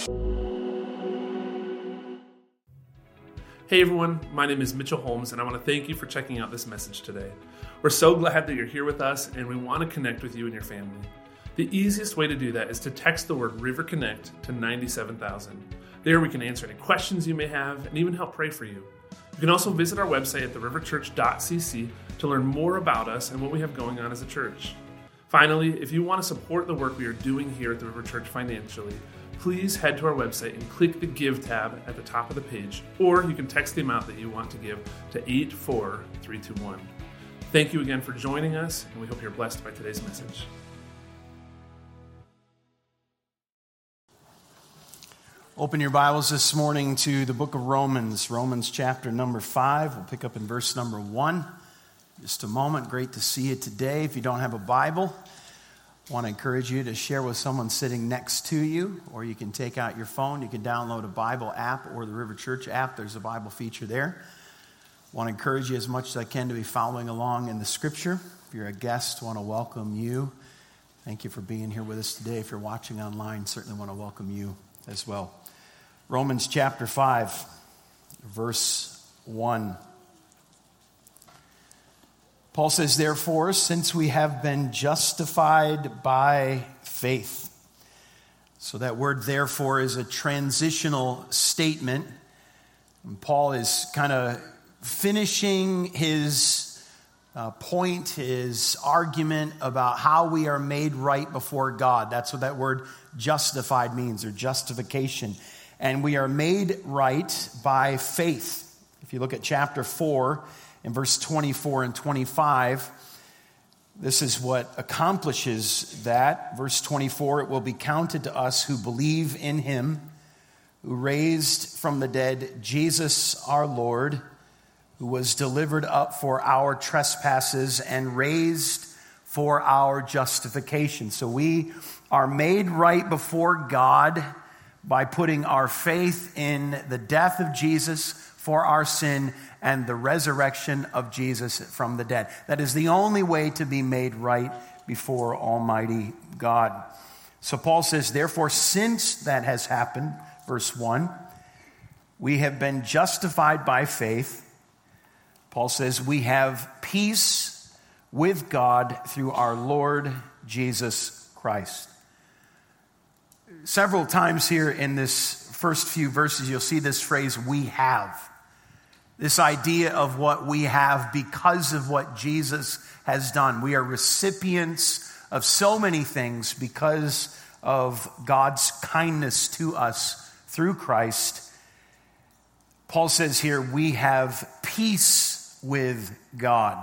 Hey everyone, my name is Mitchell Holmes, and I want to thank you for checking out this message today. We're so glad that you're here with us, and we want to connect with you and your family. The easiest way to do that is to text the word River Connect to 97,000. There we can answer any questions you may have and even help pray for you. You can also visit our website at theriverchurch.cc to learn more about us and what we have going on as a church. Finally, if you want to support the work we are doing here at the River Church financially, please head to our website and click the Give tab at the top of the page, or you can text the amount that you want to give to 84321. Thank you again for joining us, and we hope you're blessed by today's message. Open your Bibles this morning to the book of Romans, Romans chapter number 5. We'll pick up in verse number 1. Just a moment. Great to see you today. If you don't have a Bible, I want to encourage you to share with someone sitting next to you, or you can take out your phone. You can download a Bible app or the River Church app. There's a Bible feature there. I want to encourage you as much as I can to be following along in the Scripture. If you're a guest, I want to welcome you. Thank you for being here with us today. If you're watching online, certainly want to welcome you as well. Romans chapter 5, verse 1. Paul says, therefore, since we have been justified by faith. So that word therefore is a transitional statement. And Paul is kind of finishing his point, his argument about how we are made right before God. That's what that word justified means, or justification. And we are made right by faith. If you look at chapter 4, in verse 24 and 25, this is what accomplishes that. Verse 24, it will be counted to us who believe in him, who raised from the dead Jesus our Lord, who was delivered up for our trespasses and raised for our justification. So we are made right before God by putting our faith in the death of Jesus for our sin and the resurrection of Jesus from the dead. That is the only way to be made right before Almighty God. So Paul says, therefore, since that has happened, verse 1, we have been justified by faith. Paul says, we have peace with God through our Lord Jesus Christ. Several times here in this first few verses, you'll see this phrase, we have. This idea of what we have because of what Jesus has done. We are recipients of so many things because of God's kindness to us through Christ. Paul says here, we have peace with God.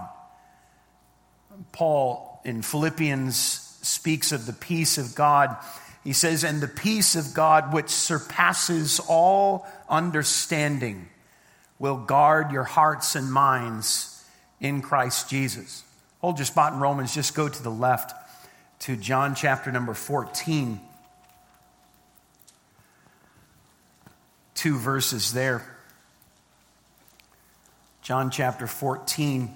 Paul in Philippians speaks of the peace of God. He says, and the peace of God which surpasses all understanding will guard your hearts and minds in Christ Jesus. Hold your spot in Romans. Just go to the left to John chapter number 14. 2 verses there. John chapter 14.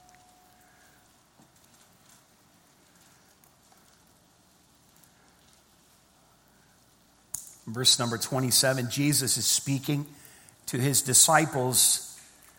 Verse number 27, Jesus is speaking to his disciples.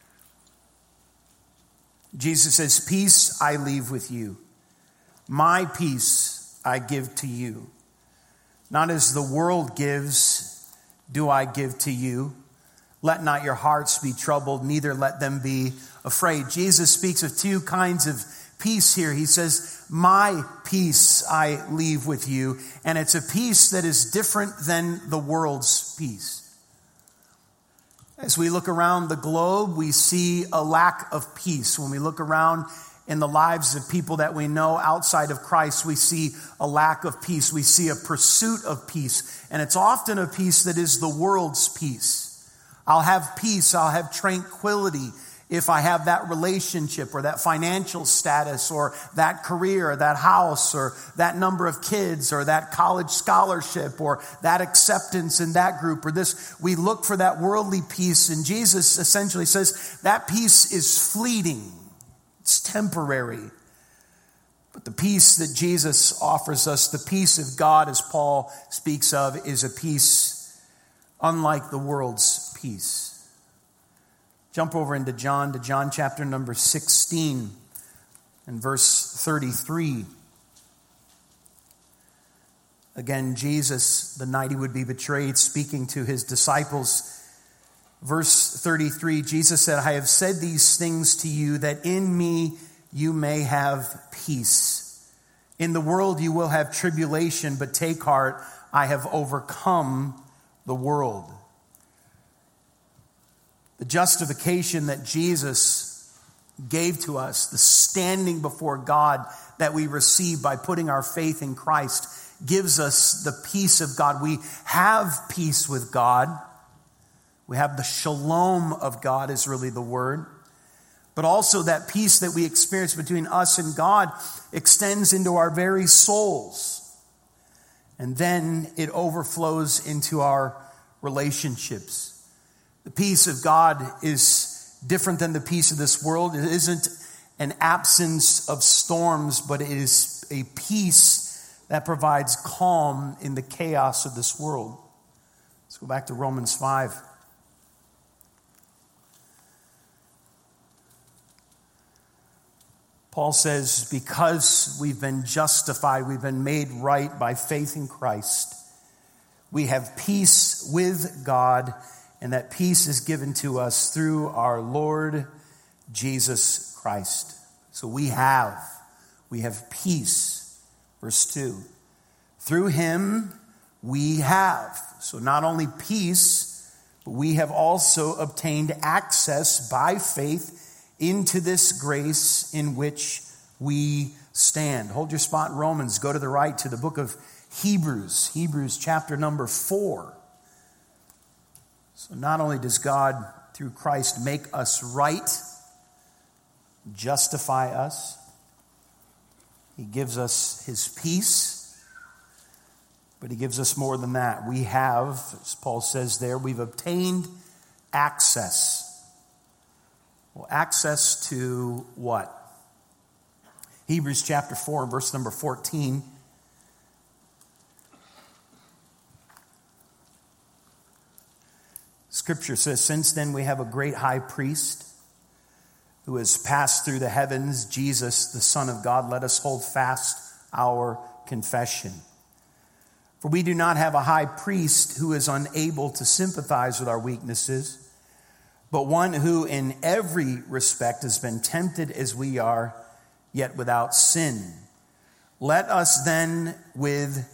Jesus says, peace I leave with you. My peace I give to you. Not as the world gives, do I give to you. Let not your hearts be troubled, neither let them be afraid. Jesus speaks of two kinds of peace here. He says, my peace I leave with you. And it's a peace that is different than the world's peace. As we look around the globe, we see a lack of peace. When we look around in the lives of people that we know outside of Christ, we see a lack of peace. We see a pursuit of peace. And it's often a peace that is the world's peace. I'll have peace, I'll have tranquility if I have that relationship or that financial status or that career or that house or that number of kids or that college scholarship or that acceptance in that group or this. We look for that worldly peace, and Jesus essentially says that peace is fleeting. It's temporary. But the peace that Jesus offers us, the peace of God, as Paul speaks of, is a peace unlike the world's peace. Jump over into John chapter number 16 and verse 33. Again, Jesus, the night he would be betrayed, speaking to his disciples. Verse 33, Jesus said, I have said these things to you that in me you may have peace. In the world you will have tribulation, but take heart, I have overcome the world. The justification that Jesus gave to us, the standing before God that we receive by putting our faith in Christ, gives us the peace of God. We have peace with God. We have the shalom of God is really the word. But also that peace that we experience between us and God extends into our very souls. And then it overflows into our relationships. The peace of God is different than the peace of this world. It isn't an absence of storms, but it is a peace that provides calm in the chaos of this world. Let's go back to Romans 5. Paul says, because we've been justified, we've been made right by faith in Christ, we have peace with God, and that peace is given to us through our Lord Jesus Christ. So we have peace. Verse 2. Through him we have. So not only peace, but we have also obtained access by faith into this grace in which we stand. Hold your spot in Romans. Go to the right to the book of Hebrews. Hebrews chapter number 4. So not only does God, through Christ, make us right, justify us, he gives us his peace, but he gives us more than that. We have, as Paul says there, we've obtained access. Well, access to what? Hebrews chapter 4, verse number 14. Scripture says, since then we have a great high priest who has passed through the heavens, Jesus, the Son of God. Let us hold fast our confession. For we do not have a high priest who is unable to sympathize with our weaknesses, but one who in every respect has been tempted as we are, yet without sin. Let us then with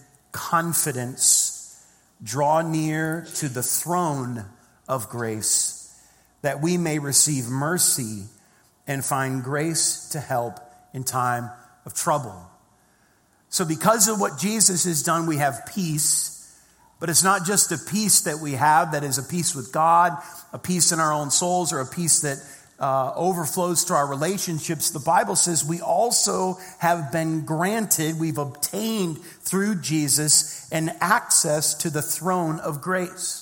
confidence draw near to the throne of grace, that we may receive mercy and find grace to help in time of trouble. So because of what Jesus has done, we have peace, but it's not just a peace that we have that is a peace with God, a peace in our own souls, or a peace that overflows to our relationships. The Bible says we also have been granted, we've obtained through Jesus an access to the throne of grace.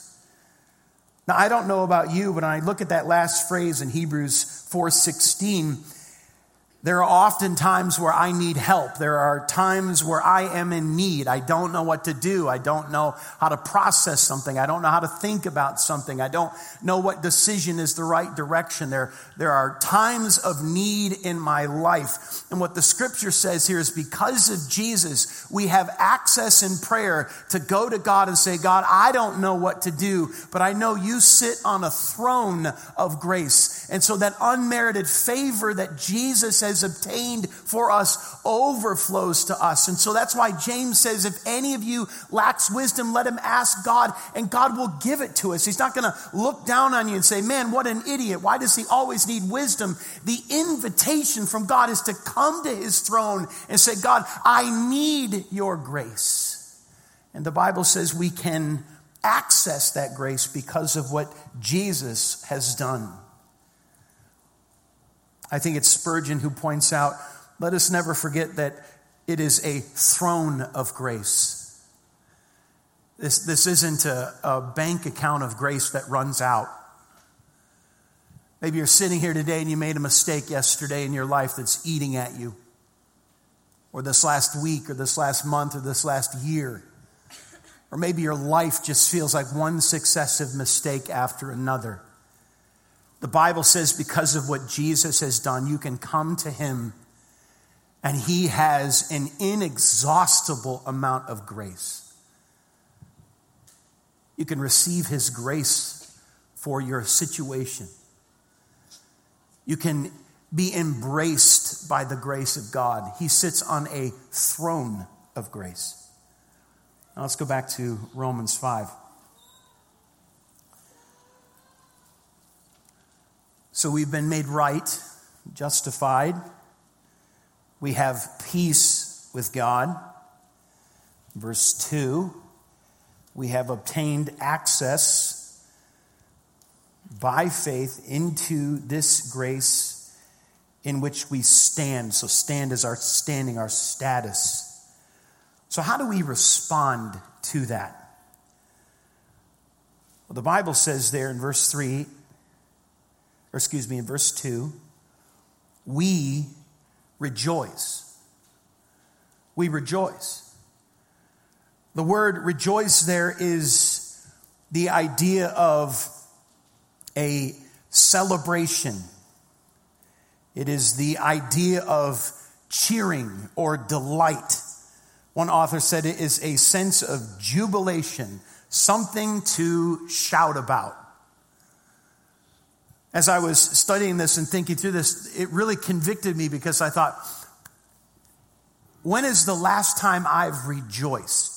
Now, I don't know about you, but when I look at that last phrase in Hebrews 4:16, there are often times where I need help. There are times where I am in need. I don't know what to do. I don't know how to process something. I don't know how to think about something. I don't know what decision is the right direction. There are times of need in my life. And what the scripture says here is because of Jesus, we have access in prayer to go to God and say, God, I don't know what to do, but I know you sit on a throne of grace. And so that unmerited favor that Jesus has obtained for us overflows to us. And so that's why James says, if any of you lacks wisdom, let him ask God, and God will give it to us. He's not going to look down on you and say, man, what an idiot. Why does he always need wisdom? The invitation from God is to come to his throne and say, God, I need your grace. And the Bible says we can access that grace because of what Jesus has done. I think it's Spurgeon who points out, let us never forget that it is a throne of grace. This isn't a bank account of grace that runs out. Maybe you're sitting here today and you made a mistake yesterday in your life that's eating at you, or this last week, or this last month, or this last year. Or maybe your life just feels like one successive mistake after another. The Bible says because of what Jesus has done, you can come to him and he has an inexhaustible amount of grace. You can receive his grace for your situation. You can be embraced by the grace of God. He sits on a throne of grace. Now let's go back to Romans 5. So we've been made right, justified. We have peace with God. Verse 2, we have obtained access by faith into this grace in which we stand. So stand is our standing, our status. So how do we respond to that? Well, the Bible says there in verse 2, we rejoice. We rejoice. The word rejoice there is the idea of a celebration. It is the idea of cheering or delight. One author said it is a sense of jubilation, something to shout about. As I was studying this and thinking through this, it really convicted me because I thought, when is the last time I've rejoiced?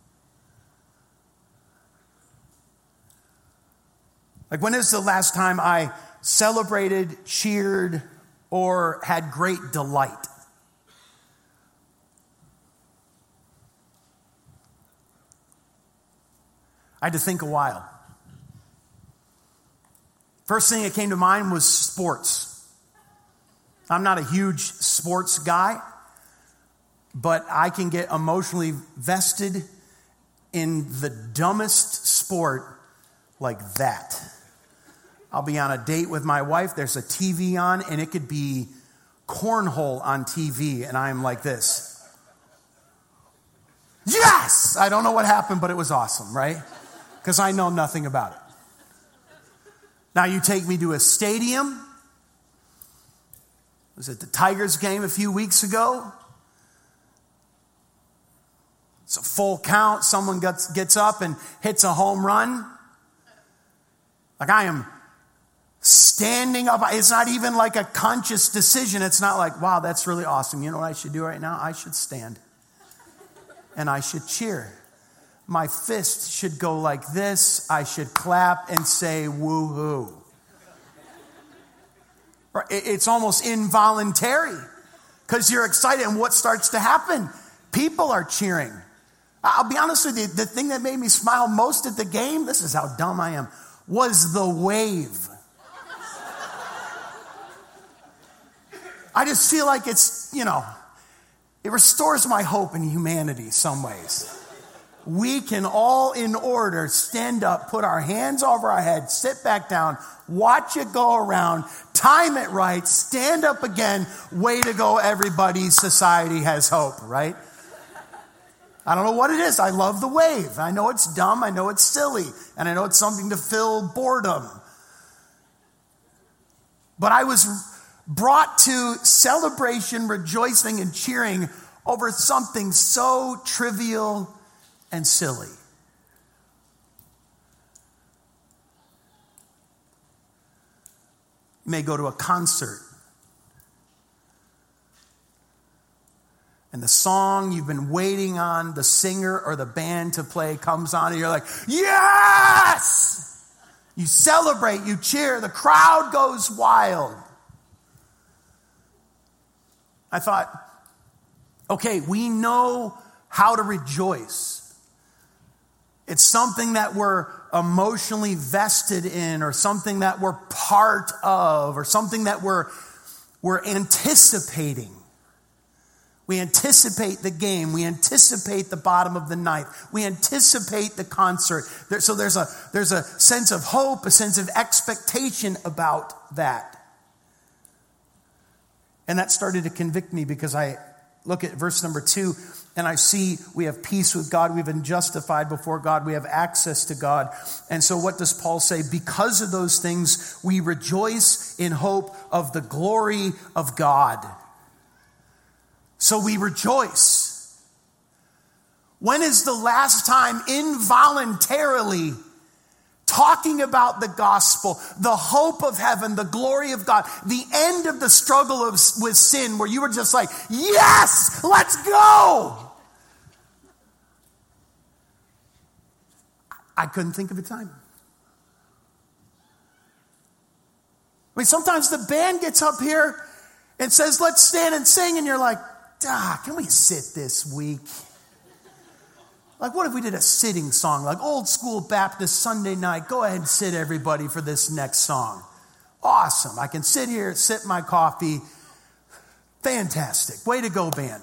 Like, when is the last time I celebrated, cheered, or had great delight? I had to think a while. First thing that came to mind was sports. I'm not a huge sports guy, but I can get emotionally vested in the dumbest sport like that. I'll be on a date with my wife, there's a TV on, and it could be cornhole on TV, and I'm like this. Yes! I don't know what happened, but it was awesome, right? Because I know nothing about it. Now you take me to a stadium. I was at the Tigers game a few weeks ago. It's a full count. Someone gets up and hits a home run. Like, I am standing up. It's not even like a conscious decision. It's not like, wow, that's really awesome. You know what I should do right now? I should stand. And I should cheer. My fist should go like this. I should clap and say woo-hoo. It's almost involuntary because you're excited. And what starts to happen? People are cheering. I'll be honest with you. The thing that made me smile most at the game, this is how dumb I am, was the wave. I just feel like it's, it restores my hope in humanity some ways. We can all in order stand up, put our hands over our head, sit back down, watch it go around, time it right, stand up again. Way to go, everybody. Society has hope, right? I don't know what it is. I love the wave. I know it's dumb. I know it's silly. And I know it's something to fill boredom. But I was brought to celebration, rejoicing, and cheering over something so trivial and silly. You may go to a concert, and the song you've been waiting on, the singer or the band to play comes on, and you're like, yes! You celebrate, you cheer, the crowd goes wild. I thought, okay, we know how to rejoice. It's something that we're emotionally vested in, or something that we're part of, or something that we're anticipating. We anticipate the game. We anticipate the bottom of the ninth. We anticipate the concert. So there's a sense of hope, a sense of expectation about that. And that started to convict me because I look at verse number 2, and I see we have peace with God. We've been justified before God. We have access to God. And so what does Paul say? Because of those things, we rejoice in hope of the glory of God. So we rejoice. When is the last time involuntarily talking about the gospel, the hope of heaven, the glory of God, the end of the struggle with sin, where you were just like, yes, let's go? I couldn't think of a time. I mean, sometimes the band gets up here and says, let's stand and sing, and you're like, can we sit this week? Like, what if we did a sitting song, like old school Baptist Sunday night? Go ahead and sit, everybody, for this next song. Awesome. I can sit here, sip my coffee. Fantastic. Way to go, band.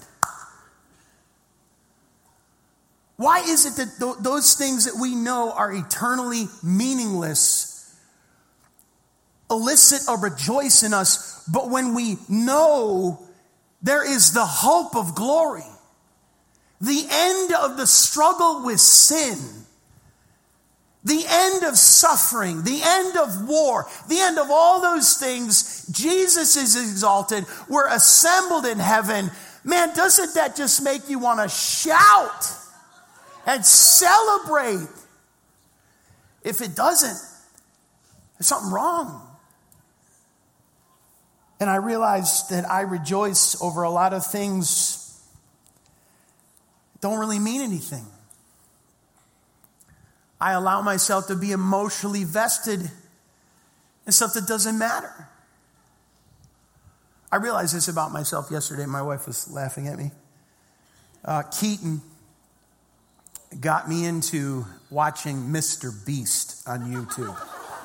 Why is it that those things that we know are eternally meaningless elicit a rejoice in us, but when we know there is the hope of glory, the end of the struggle with sin, the end of suffering, the end of war, the end of all those things, Jesus is exalted, we're assembled in heaven. Man, doesn't that just make you want to shout and celebrate? If it doesn't, there's something wrong. And I realize that I rejoice over a lot of things don't really mean anything. I allow myself to be emotionally vested in stuff that doesn't matter. I realized this about myself yesterday. My wife was laughing at me. Keaton got me into watching Mr. Beast on YouTube.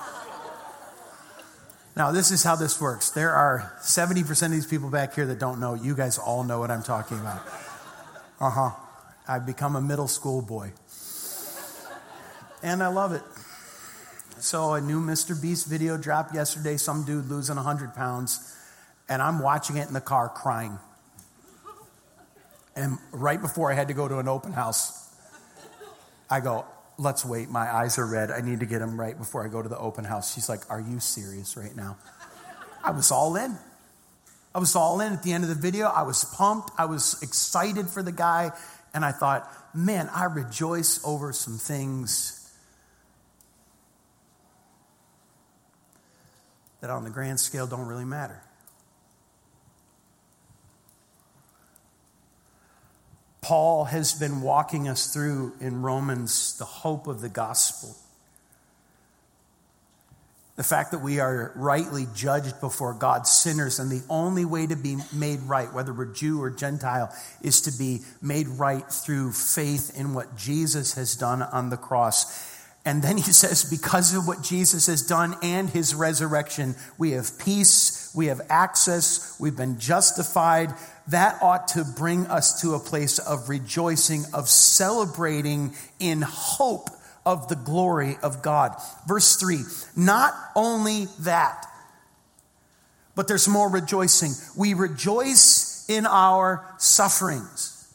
Now, this is how this works. There are 70% of these people back here that don't know. You guys all know what I'm talking about. I've become a middle school boy. And I love it. So a new Mr. Beast video dropped yesterday. Some dude losing 100 pounds. And I'm watching it in the car crying. And right before I had to go to an open house, I go, let's wait. My eyes are red. I need to get them right before I go to the open house. She's like, are you serious right now? I was all in. I was all in at the end of the video. I was pumped. I was excited for the guy. And I thought, man, I rejoice over some things that on the grand scale don't really matter. Paul has been walking us through in Romans the hope of the gospel. The fact that we are rightly judged before God, sinners, and the only way to be made right, whether we're Jew or Gentile, is to be made right through faith in what Jesus has done on the cross. And then he says, because of what Jesus has done and his resurrection, we have peace, we have access, we've been justified. That ought to bring us to a place of rejoicing, of celebrating in hope of the glory of God. Verse 3, not only that, but there's more rejoicing. We rejoice in our sufferings.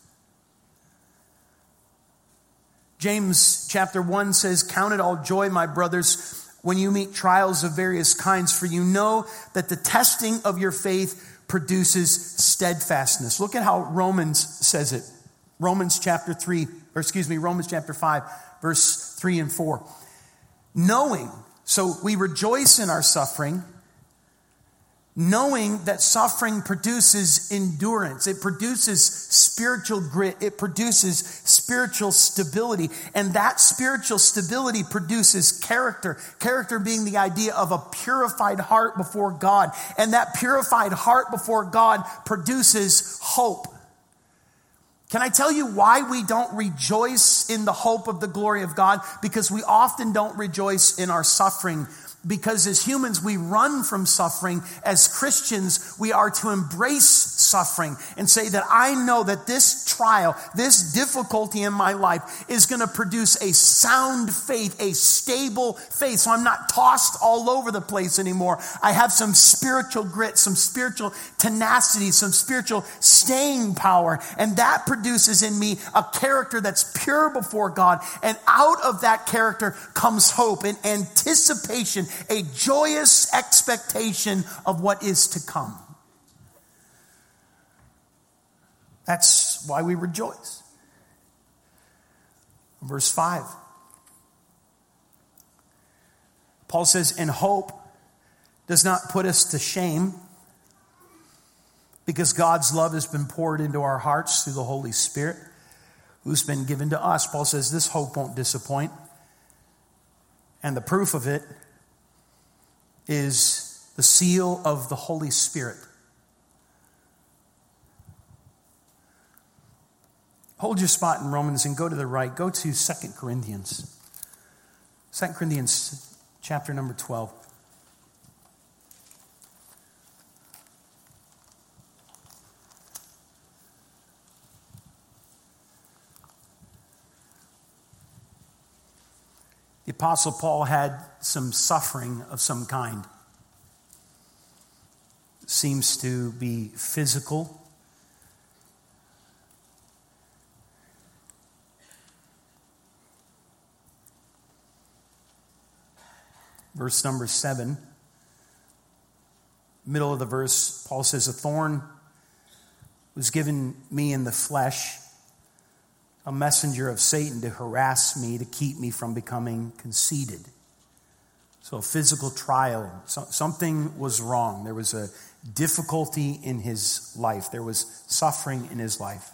James chapter 1 says, count it all joy, my brothers, when you meet trials of various kinds, for you know that the testing of your faith produces steadfastness. Look at how Romans says it. Romans chapter 5, verse 3 and 4. Knowing, so we rejoice in our suffering, knowing that suffering produces endurance. It produces spiritual grit. It produces spiritual stability. And that spiritual stability produces character. Character being the idea of a purified heart before God. And that purified heart before God produces hope. Can I tell you why we don't rejoice in the hope of the glory of God? Because we often don't rejoice in our suffering. Because as humans, we run from suffering. As Christians, we are to embrace suffering and say that I know that this trial, this difficulty in my life is going to produce a sound faith, a stable faith. So I'm not tossed all over the place anymore. I have some spiritual grit, some spiritual tenacity, some spiritual staying power. And that produces in me a character that's pure before God. And out of that character comes hope and anticipation, a joyous expectation of what is to come. That's why we rejoice. Verse 5. Paul says, and hope does not put us to shame, because God's love has been poured into our hearts through the Holy Spirit who's been given to us. Paul says this hope won't disappoint. And the proof of it is the seal of the Holy Spirit. Hold your spot in Romans and go to the right. Go to 2 Corinthians. 2 Corinthians chapter number 12. The Apostle Paul had some suffering of some kind. It seems to be physical. Verse number 7, middle of the verse, Paul says, a thorn was given me in the flesh, a messenger of Satan to harass me, to keep me from becoming conceited. So a physical trial, something was wrong. There was a difficulty in his life. There was suffering in his life.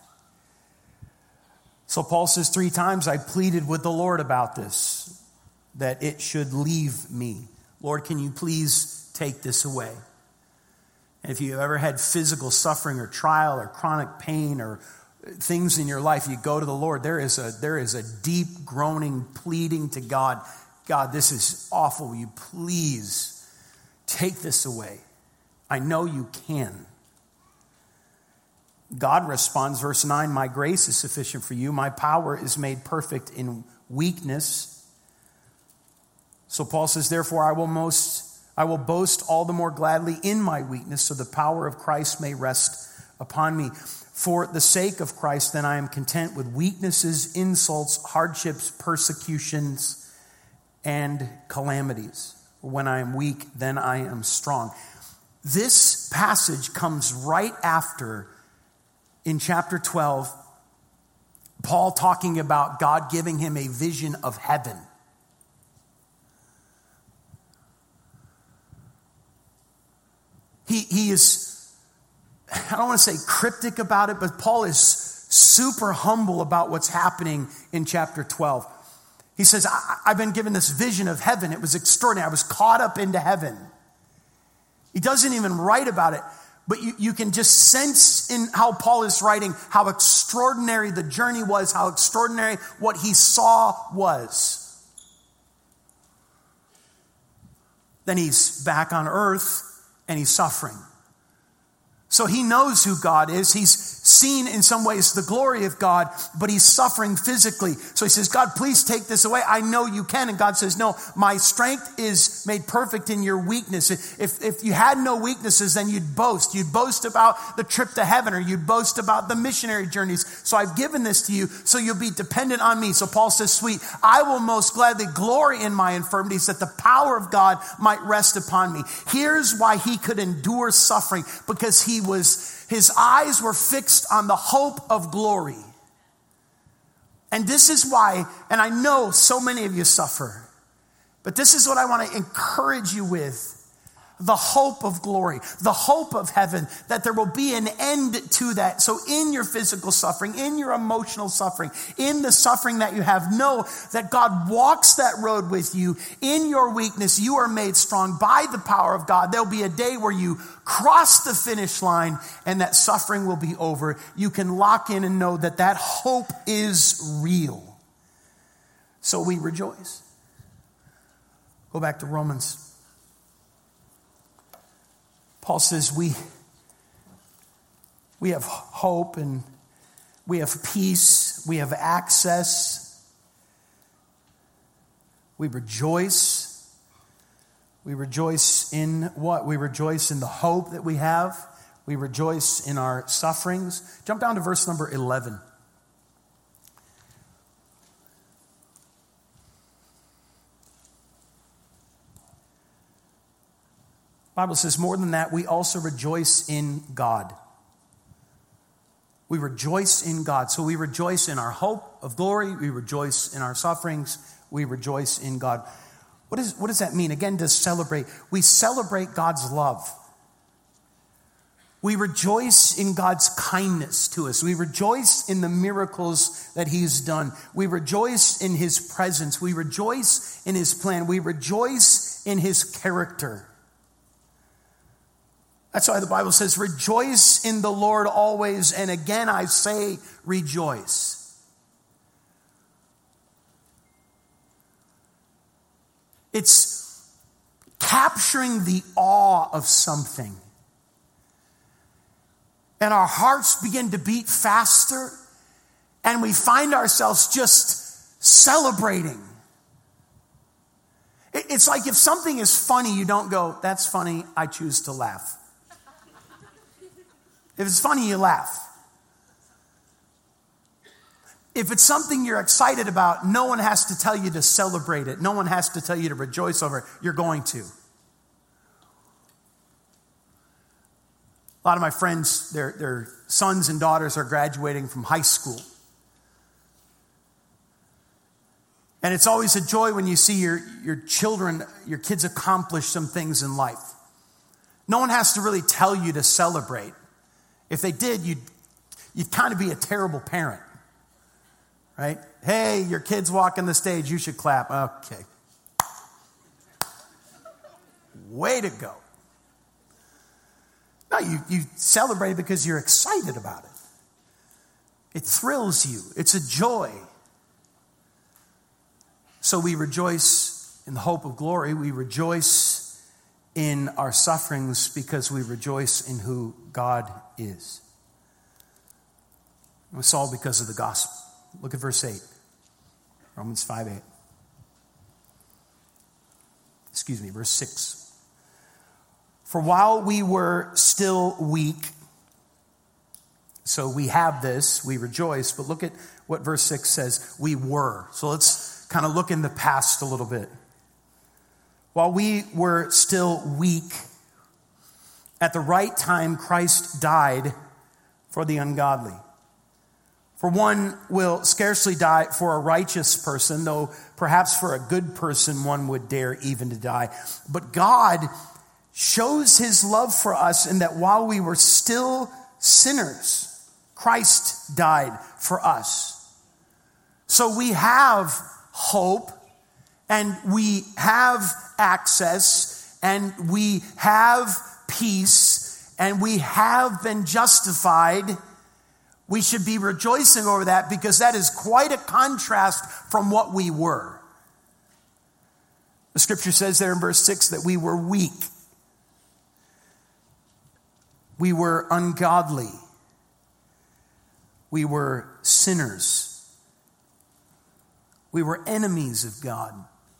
So Paul says 3 times, I pleaded with the Lord about this, that it should leave me. Lord, can you please take this away? And if you've ever had physical suffering or trial or chronic pain or things in your life, you go to the Lord, there is a deep groaning, pleading to God. God, this is awful. Will you please take this away? I know you can. God responds, verse 9, my grace is sufficient for you. My power is made perfect in weakness. So Paul says, therefore, I will boast all the more gladly in my weakness, so the power of Christ may rest upon me. For the sake of Christ, then I am content with weaknesses, insults, hardships, persecutions, and calamities. When I am weak, then I am strong. This passage comes right after, in chapter 12, Paul talking about God giving him a vision of heaven. He is, I don't want to say cryptic about it, but Paul is super humble about what's happening in chapter 12. He says, I've been given this vision of heaven. It was extraordinary. I was caught up into heaven. He doesn't even write about it, but you can just sense in how Paul is writing how extraordinary the journey was, how extraordinary what he saw was. Then he's back on earth and he's suffering. So he knows who God is. He's seen in some ways the glory of God, but he's suffering physically. So he says, God, please take this away. I know you can. And God says, no, my strength is made perfect in your weakness. If you had no weaknesses, then you'd boast. You'd boast about the trip to heaven, or you'd boast about the missionary journeys. So I've given this to you so you'll be dependent on me. So Paul says, sweet, I will most gladly glory in my infirmities, that the power of God might rest upon me. Here's why he could endure suffering, because his eyes were fixed on the hope of glory. And this is why, and I know so many of you suffer, but this is what I want to encourage you with. The hope of glory, the hope of heaven, that there will be an end to that. So in your physical suffering, in your emotional suffering, in the suffering that you have, know that God walks that road with you. In your weakness, you are made strong by the power of God. There'll be a day where you cross the finish line and that suffering will be over. You can lock in and know that that hope is real. So we rejoice. Go back to Romans. Paul says We have hope and we have peace. We have access. We rejoice. We rejoice in what? We rejoice in the hope that we have. We rejoice in our sufferings. Jump down to verse number 11. The Bible says, more than that, we also rejoice in God. We rejoice in God. So we rejoice in our hope of glory. We rejoice in our sufferings. We rejoice in God. What does that mean? Again, to celebrate. We celebrate God's love. We rejoice in God's kindness to us. We rejoice in the miracles that He's done. We rejoice in His presence. We rejoice in His plan. We rejoice in His character. That's why the Bible says, rejoice in the Lord always. And again, I say, rejoice. It's capturing the awe of something. And our hearts begin to beat faster. And we find ourselves just celebrating. It's like if something is funny, you don't go, that's funny, I choose to laugh. If it's funny, you laugh. If it's something you're excited about, no one has to tell you to celebrate it. No one has to tell you to rejoice over it. You're going to. A lot of my friends, their sons and daughters are graduating from high school. And it's always a joy when you see your children, your kids accomplish some things in life. No one has to really tell you to celebrate. If they did, you'd kind of be a terrible parent, right? Hey, your kid's walking the stage, you should clap. Okay. Way to go. No, you celebrate because you're excited about it. It thrills you. It's a joy. So we rejoice in the hope of glory. We rejoice in our sufferings because we rejoice in who God is. It's all because of the gospel. Look at verse 8. Romans 5:8. Verse 6. For while we were still weak, so we have this, we rejoice, but look at what verse 6 says. We were. So let's kind of look in the past a little bit. While we were still weak, at the right time, Christ died for the ungodly. For one will scarcely die for a righteous person, though perhaps for a good person one would dare even to die. But God shows His love for us in that while we were still sinners, Christ died for us. So we have hope, and we have access, and we have peace, and we have been justified. We should be rejoicing over that because that is quite a contrast from what we were. The scripture says there in verse 6 that we were weak. We were ungodly. We were sinners. We were enemies of God.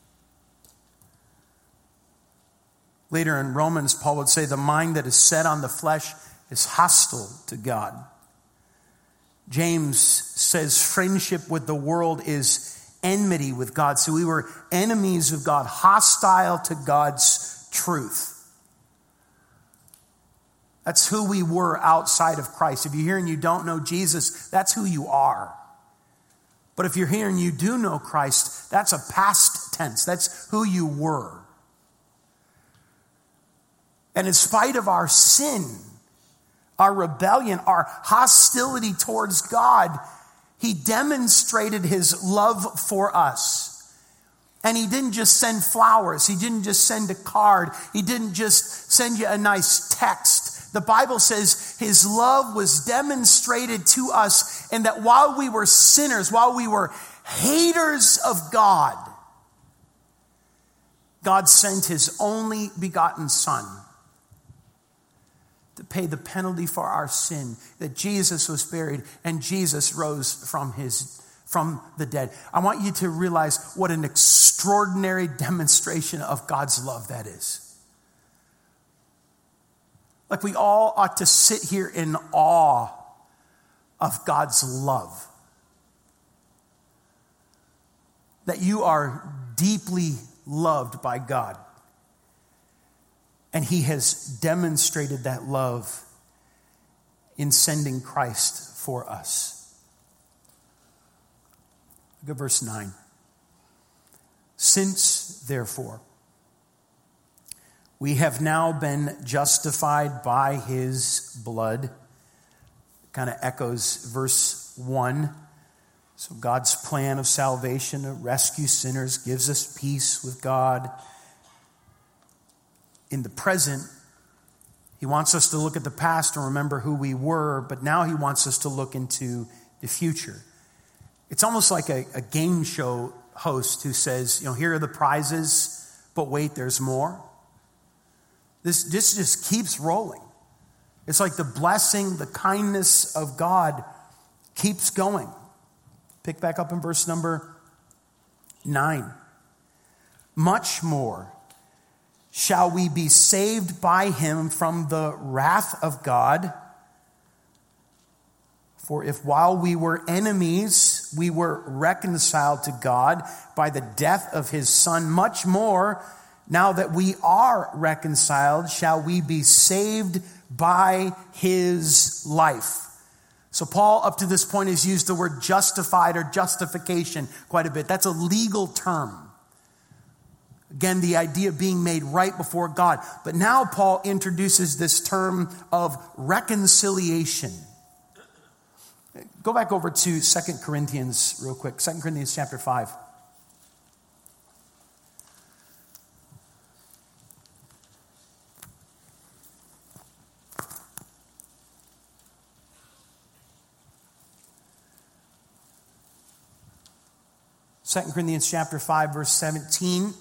Later in Romans, Paul would say the mind that is set on the flesh is hostile to God. James says friendship with the world is enmity with God. So we were enemies of God, hostile to God's truth. That's who we were outside of Christ. If you're here and you don't know Jesus, that's who you are. But if you're here and you do know Christ, that's a past tense. That's who you were. And in spite of our sin, our rebellion, our hostility towards God, He demonstrated His love for us. And He didn't just send flowers. He didn't just send a card. He didn't just send you a nice text. The Bible says His love was demonstrated to us, and that while we were sinners, while we were haters of God, God sent His only begotten Son to pay the penalty for our sin, that Jesus was buried and Jesus rose from the dead. I want you to realize what an extraordinary demonstration of God's love that is. Like, we all ought to sit here in awe of God's love. That you are deeply loved by God. And he has demonstrated that love in sending Christ for us. Look at verse 9. Since, therefore, we have now been justified by his blood. Kind of echoes verse 1. So God's plan of salvation to rescue sinners gives us peace with God. In the present, he wants us to look at the past and remember who we were, but now he wants us to look into the future. It's almost like a game show host who says, here are the prizes, but wait, there's more. This just keeps rolling. It's like the blessing, the kindness of God keeps going. Pick back up in verse number 9. Much more shall we be saved by him from the wrath of God. For if while we were enemies, we were reconciled to God by the death of his Son, much more, now that we are reconciled, shall we be saved by his life. So Paul, up to this point, has used the word justified or justification quite a bit. That's a legal term. Again, the idea of being made right before God. But now Paul introduces this term of reconciliation. Go back over to 2 Corinthians real quick. 2 Corinthians chapter 5. Second Corinthians chapter 5, verse 17.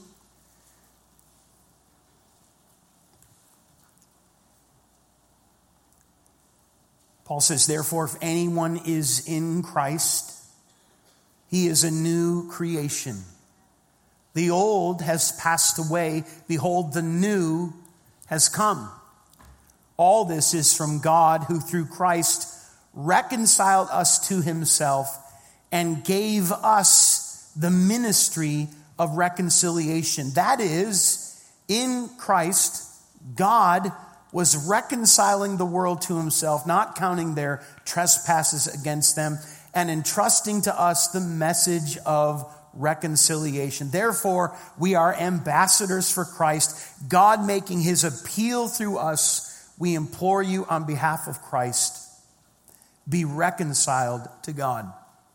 Paul says, therefore, if anyone is in Christ, he is a new creation. The old has passed away. Behold, the new has come. All this is from God, who through Christ reconciled us to himself and gave us the ministry of reconciliation. That is, in Christ, God was reconciling the world to himself, not counting their trespasses against them, and entrusting to us the message of reconciliation. Therefore, we are ambassadors for Christ, God making his appeal through us. We implore you on behalf of Christ, be reconciled to God.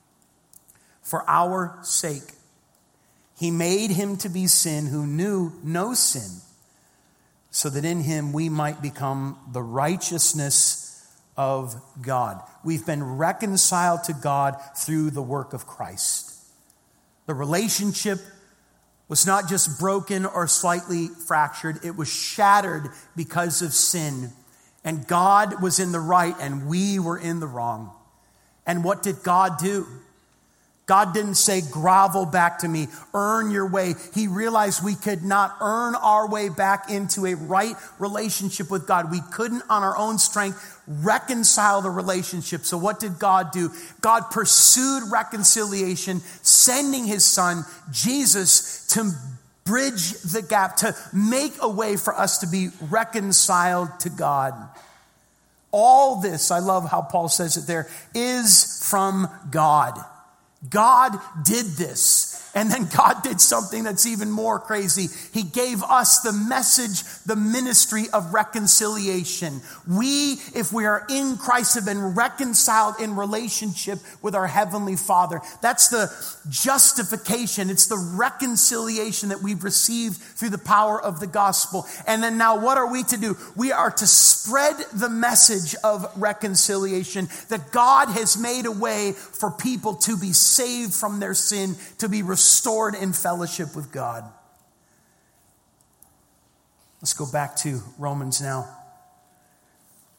For our sake, he made him to be sin who knew no sin, so that in him we might become the righteousness of God. We've been reconciled to God through the work of Christ. The relationship was not just broken or slightly fractured, it was shattered because of sin. And God was in the right and we were in the wrong. And what did God do? God didn't say, grovel back to me, earn your way. He realized we could not earn our way back into a right relationship with God. We couldn't, on our own strength, reconcile the relationship. So what did God do? God pursued reconciliation, sending his Son, Jesus, to bridge the gap, to make a way for us to be reconciled to God. All this, I love how Paul says it there, is from God. God did this. And then God did something that's even more crazy. He gave us the message, the ministry of reconciliation. We, if we are in Christ, have been reconciled in relationship with our Heavenly Father. That's the justification. It's the reconciliation that we've received through the power of the gospel. And then now what are we to do? We are to spread the message of reconciliation, that God has made a way for people to be saved from their sin, to be restored in fellowship with God. Let's go back to Romans now.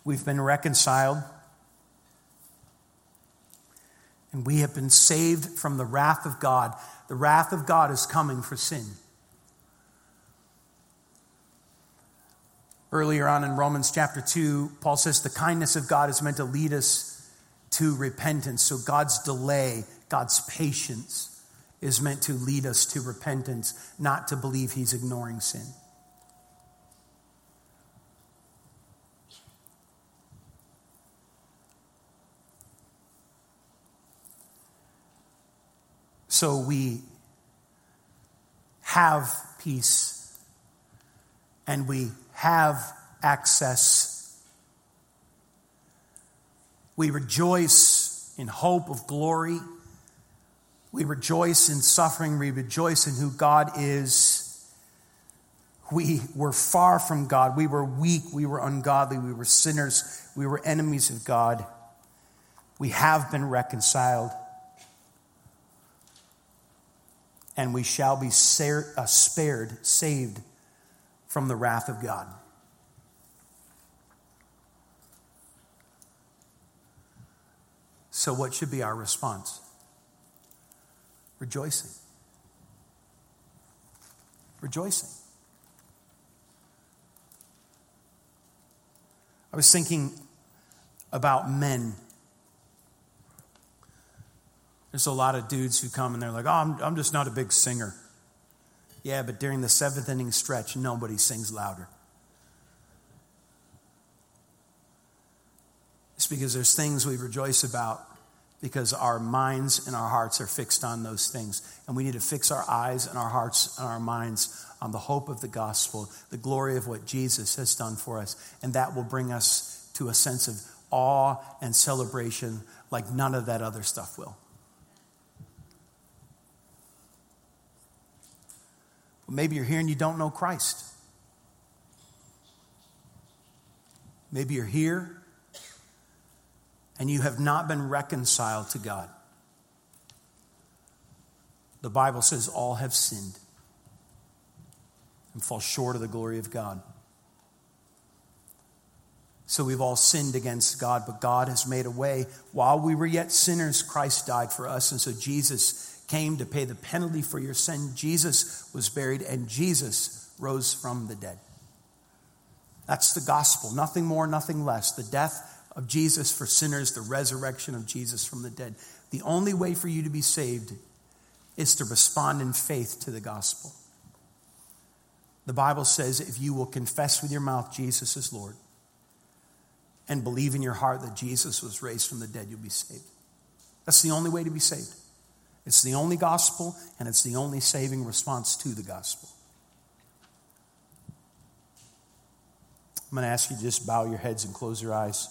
We've been reconciled, and we have been saved from the wrath of God. The wrath of God is coming for sin. Earlier on in Romans chapter 2, Paul says the kindness of God is meant to lead us to repentance. So God's delay, God's patience is meant to lead us to repentance, not to believe he's ignoring sin. So we have peace and we have access. We rejoice in hope of glory. We rejoice in suffering. We rejoice in who God is. We were far from God. We were weak. We were ungodly. We were sinners. We were enemies of God. We have been reconciled. And we shall be spared, saved from the wrath of God. So what should be our response? Rejoicing. Rejoicing. I was thinking about men. There's a lot of dudes who come and they're like, oh, I'm just not a big singer. Yeah, but during the seventh inning stretch, nobody sings louder. It's because there's things we rejoice about because our minds and our hearts are fixed on those things. And we need to fix our eyes and our hearts and our minds on the hope of the gospel, the glory of what Jesus has done for us. And that will bring us to a sense of awe and celebration like none of that other stuff will. Maybe you're here and you don't know Christ. Maybe you're here and you have not been reconciled to God. The Bible says all have sinned and fall short of the glory of God. So we've all sinned against God, but God has made a way. While we were yet sinners, Christ died for us. And so Jesus came to pay the penalty for your sin. Jesus was buried and Jesus rose from the dead. That's the gospel. Nothing more, nothing less. The death of Jesus for sinners, the resurrection of Jesus from the dead. The only way for you to be saved is to respond in faith to the gospel. The Bible says if you will confess with your mouth Jesus is Lord and believe in your heart that Jesus was raised from the dead, you'll be saved. That's the only way to be saved. It's the only gospel, and it's the only saving response to the gospel. I'm going to ask you to just bow your heads and close your eyes.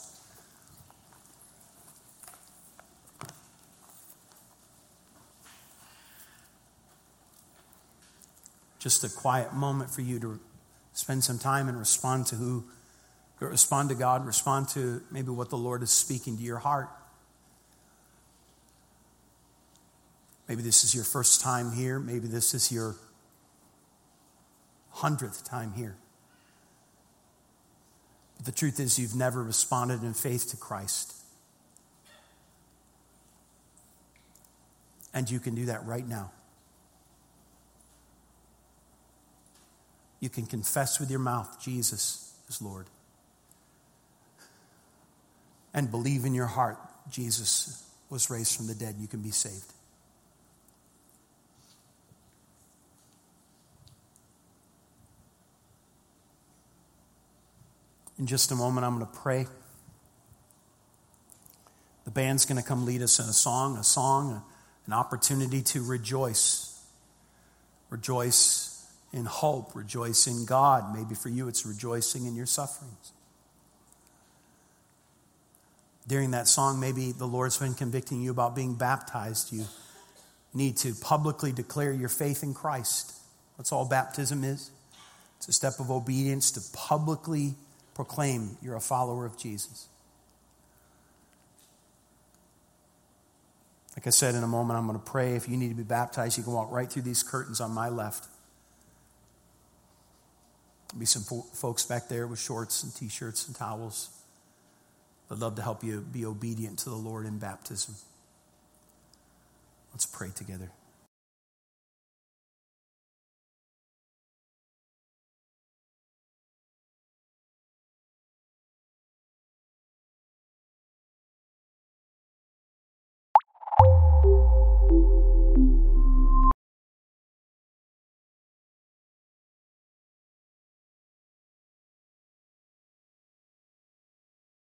Just a quiet moment for you to spend some time and respond to God, respond to maybe what the Lord is speaking to your heart. Maybe this is your first time here. Maybe this is your 100th time here. But the truth is you've never responded in faith to Christ. And you can do that right now. You can confess with your mouth Jesus is Lord. And believe in your heart Jesus was raised from the dead. You can be saved. In just a moment, I'm going to pray. The band's going to come lead us in a song, an opportunity to rejoice. Rejoice in hope, rejoice in God. Maybe for you, it's rejoicing in your sufferings. During that song, maybe the Lord's been convicting you about being baptized. You need to publicly declare your faith in Christ. That's all baptism is. It's a step of obedience to publicly proclaim you're a follower of Jesus. Like I said, in a moment, I'm going to pray. If you need to be baptized, you can walk right through these curtains on my left. There'll be some folks back there with shorts and T-shirts and towels. I'd love to help you be obedient to the Lord in baptism. Let's pray together.